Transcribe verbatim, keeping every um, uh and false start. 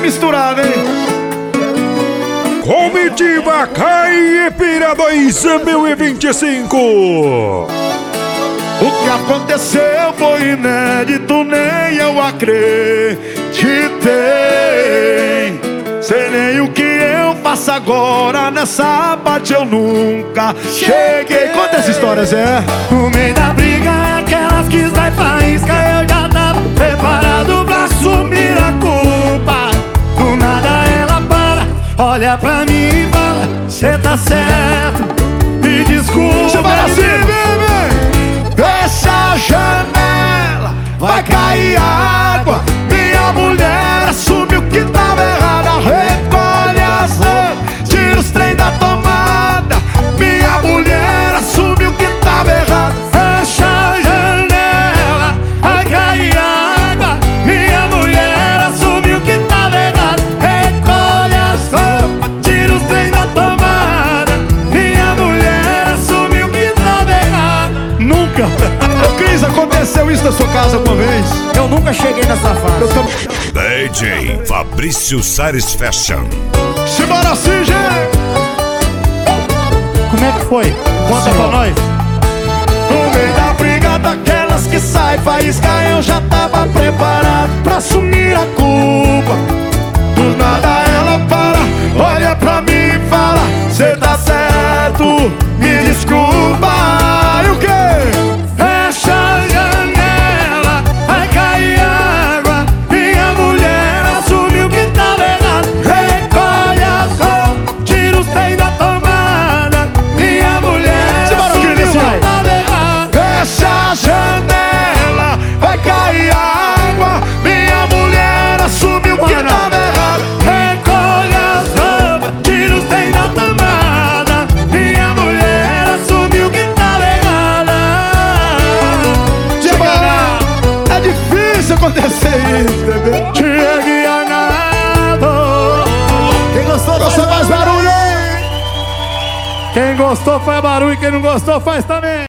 misturado, hein? Comitiva Caipira dois mil e vinte e cinco. O que aconteceu foi inédito, nem eu acreditei. Sei nem o que eu faço agora, nessa parte eu nunca cheguei. Conta essa história, Zé. No meio da briga, aquelas que sai faísca, eu já tava preparado pra assumir a culpa. Do nada ela para, olha pra mim e fala: cê tá certo, me desculpa. Você fala assim, bebê. Fecha a janela, vai cair água. Minha mulher assume o que tava errado. Recolhe as roupas, tira os trem da tomada. Minha mulher assume o que tava errado. Fecha a janela, vai cair água. Minha mulher assume o que tava errado. Recolhe as roupas, tira os trem da tomada. Minha mulher assume o que tava errado. Nunca. Ô Cris, aconteceu isso na sua casa uma vez? Eu nunca cheguei nessa fase. Eu tô... D J Fabrício Sares Fashion. Simbora assim, gente. Como é que foi? Conta pra nós. No meio da briga daquelas que sai faísca, eu já tava preparado pra assumir a culpa. Do nada ela para, olha pra mim e fala: cê tá certo, me desculpa. E o quê? Fecha a janela, vai cair água. Minha mulher assume o que tava errado. Recolhe as roupas, tira os trem da tomada. Minha mulher assume o que tava errado. Fecha a janela, vai cair água. Minha mulher assume o que tava errado. Recolhe as roupas, tira os trem da tomada. Minha mulher assume o que tava errado. É difícil acontecer isso, bebê. Chegue a nada. Quem gostou, Você faz barulho, hein? Quem gostou faz barulho, quem não gostou faz também.